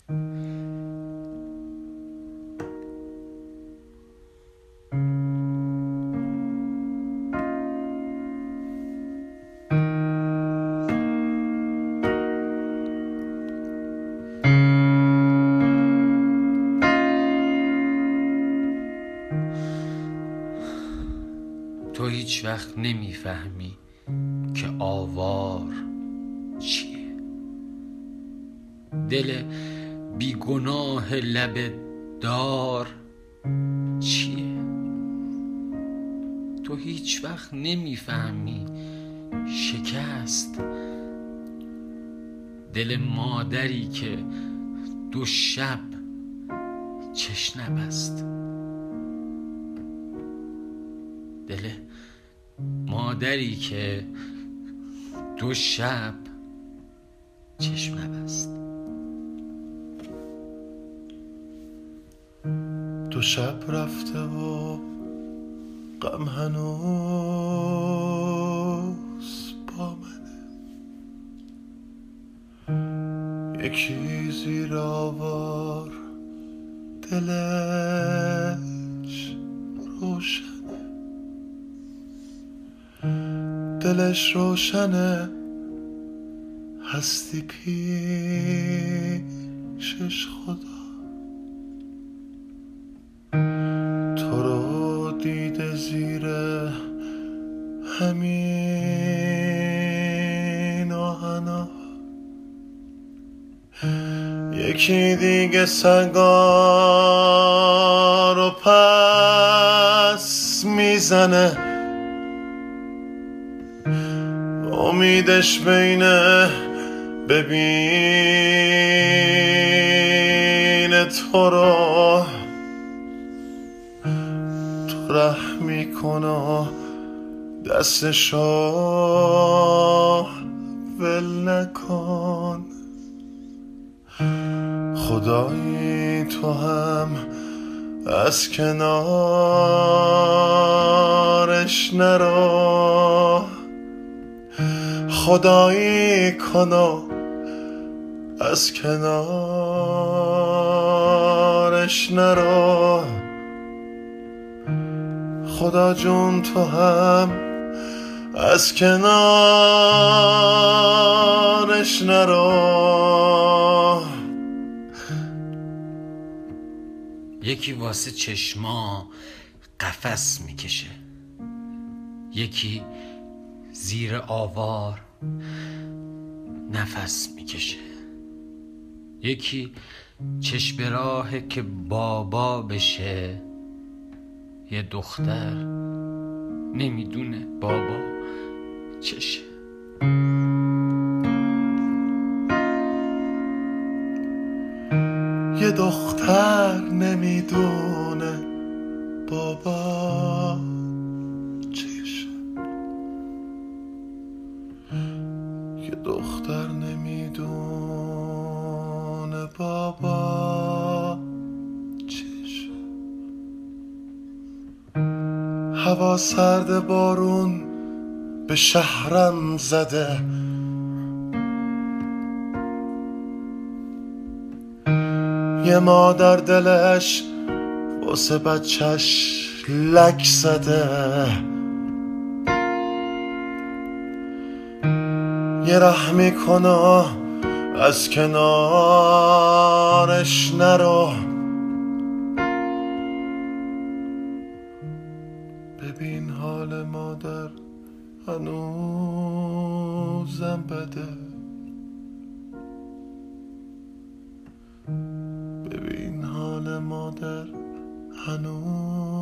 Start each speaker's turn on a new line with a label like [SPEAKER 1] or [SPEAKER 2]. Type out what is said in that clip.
[SPEAKER 1] تو هیچ وقت نمیفهمی که آوار چیه، دل بیگناه لب دار چیه. تو هیچ وقت نمیفهمی شکست دل مادری که 2 شب چش نبست، دل مادری که 2 شب چشم نبست.
[SPEAKER 2] 2 شب رفته و غم هنوز با منه، یکی زیر آوار دلش روشنه، دلش روشنه هستی پیشش خدا. تو رو دیده زیر همین آهنا، یکی دیگه سنگا رو پس میزنه، امیدش بینه ببینه تو رو، تو رحم میکنه دستشو ول نکن. خدایی تو هم از کنارش نرو، خدایی کنو از کنارش نرو. خدا جون تو هم از کنارش نرو.
[SPEAKER 1] یکی واسه چشما قفس میکشه، یکی زیر آوار نفس میکشه، یکی چشم راهه که بابا بشه، یه دختر نمیدونه بابا چشه.
[SPEAKER 2] یه دختر نمیدونه بابا چشه، یه دختر نمیدونه بابا چشه. هوا سرد بارون به شهرم زده، یه مادر دلش واسه بچهش لک زده، یه رحمی کنه از کنارش نرو. ببین حال مادر هنوزم بده، ببین حال مادر هنوز